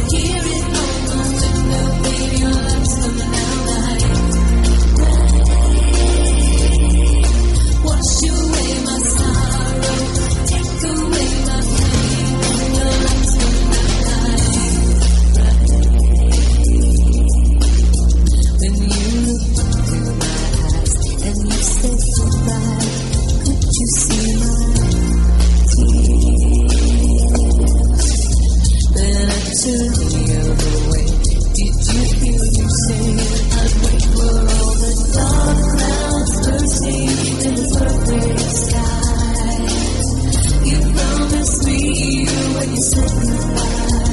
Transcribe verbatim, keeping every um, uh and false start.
hear it on the window, baby, your love's coming out right. Wash away my sorrow, take away my pain, your love's coming out right. When you look into my eyes and you said goodbye, could you see my tears? Then I turned the other way. Did you hear me say I'd wait for all the dark clouds bursting in the perfect sky? You promised me when you said goodbye.